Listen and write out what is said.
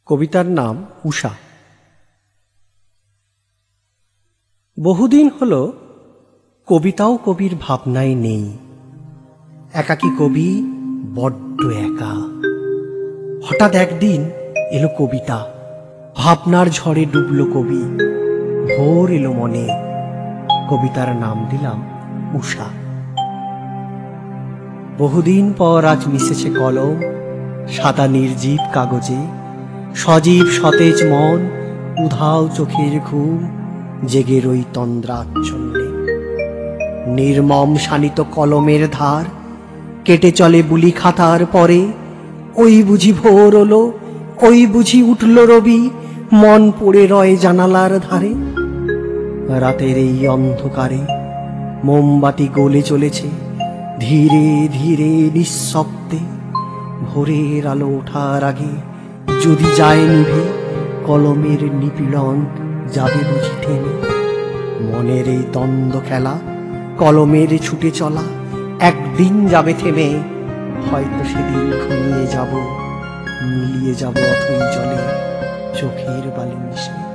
কবিতার নাম উষা। বহুদিন হল কবিতাও কবির ভাবনায় নেই। একাকী কবি বড্ড একা। হঠাৎ একদিন এলো কবিতা, ভাবনার ঝড়ে ডুবল কবি। ভোর এলো মনে, কবিতার নাম দিলাম উষা। বহুদিন পর আজ মিশেছে কলম সাদা নির্জীব কাগজে। সজীব সতেজ মন, উধাও চোখের ঘুম, জেগে রই তন্দ্রাচ্ছন্নে। নির্মম শানিত কলমের ধার কেটে চলে বুলি খাতার পরে। ওই বুঝি ভোর হলো, ওই বুঝি উঠল রবি, মন পড়ে রয় জানালার ধারে। রাতের এই অন্ধকারে মোমবাতি গলে চলেছে ধীরে ধীরে নিঃশব্দে। ভোরের আলো ওঠার আগে যদি যায় নিভে, কলমের নিপীড়ন যাবে বুঝি থেমে। মনের এই দ্বন্দ্ব খেলা, কলমের ছুটে চলা একদিন যাবে থেমে। হয়তো সেদিন ঘুমিয়ে যাব, মিলিয়ে যাব অথই জলে চোখের বালি মিশে।